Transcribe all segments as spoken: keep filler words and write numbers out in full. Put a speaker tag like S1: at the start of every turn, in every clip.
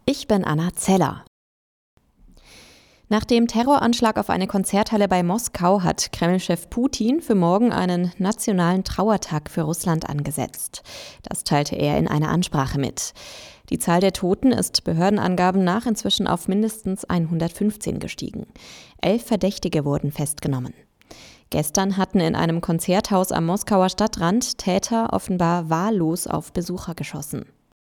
S1: Ich bin Anna Zeller. Nach dem Terroranschlag auf eine Konzerthalle bei Moskau hat Kreml-Chef Putin für morgen einen nationalen Trauertag für Russland angesetzt. Das teilte er in einer Ansprache mit. Die Zahl der Toten ist Behördenangaben nach inzwischen auf mindestens hundertfünfzehn gestiegen. Elf Verdächtige wurden festgenommen. Gestern hatten in einem Konzerthaus am Moskauer Stadtrand Täter offenbar wahllos auf Besucher geschossen.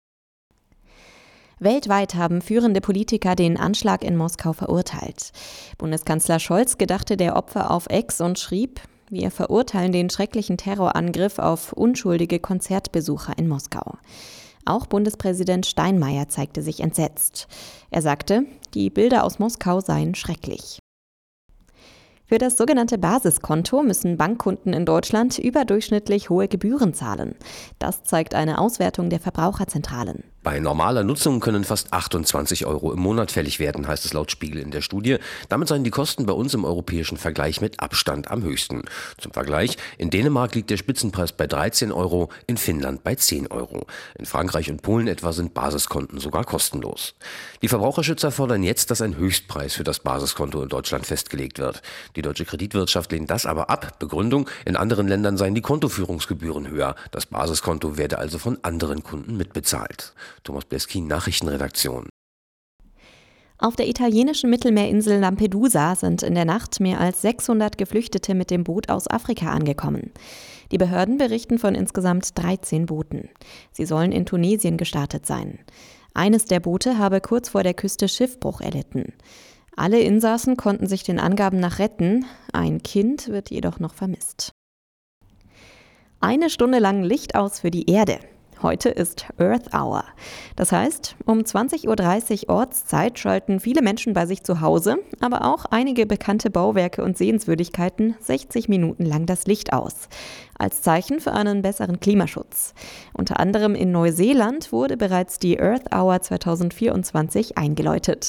S1: Weltweit haben führende Politiker den Anschlag in Moskau verurteilt. Bundeskanzler Scholz gedachte der Opfer auf X und schrieb: Wir verurteilen den schrecklichen Terrorangriff auf unschuldige Konzertbesucher in Moskau. Auch Bundespräsident Steinmeier zeigte sich entsetzt. Er sagte, die Bilder aus Moskau seien schrecklich. Für das sogenannte Basiskonto müssen Bankkunden in Deutschland überdurchschnittlich hohe Gebühren zahlen. Das zeigt eine Auswertung der Verbraucherzentralen.
S2: Bei normaler Nutzung können fast achtundzwanzig Euro im Monat fällig werden, heißt es laut Spiegel in der Studie. Damit seien die Kosten bei uns im europäischen Vergleich mit Abstand am höchsten. Zum Vergleich, in Dänemark liegt der Spitzenpreis bei dreizehn Euro, in Finnland bei zehn Euro. In Frankreich und Polen etwa sind Basiskonten sogar kostenlos. Die Verbraucherschützer fordern jetzt, dass ein Höchstpreis für das Basiskonto in Deutschland festgelegt wird. Die deutsche Kreditwirtschaft lehnt das aber ab. Begründung, in anderen Ländern seien die Kontoführungsgebühren höher. Das Basiskonto werde also von anderen Kunden mitbezahlt. Thomas Bleskin, Nachrichtenredaktion.
S1: Auf der italienischen Mittelmeerinsel Lampedusa sind in der Nacht mehr als sechshundert Geflüchtete mit dem Boot aus Afrika angekommen. Die Behörden berichten von insgesamt dreizehn Booten. Sie sollen in Tunesien gestartet sein. Eines der Boote habe kurz vor der Küste Schiffbruch erlitten. Alle Insassen konnten sich den Angaben nach retten. Ein Kind wird jedoch noch vermisst. Eine Stunde lang Licht aus für die Erde. Heute ist Earth Hour. Das heißt, um zwanzig Uhr dreißig Ortszeit schalten viele Menschen bei sich zu Hause, aber auch einige bekannte Bauwerke und Sehenswürdigkeiten sechzig Minuten lang das Licht aus. Als Zeichen für einen besseren Klimaschutz. Unter anderem in Neuseeland wurde bereits die Earth Hour zwanzig vierundzwanzig eingeläutet.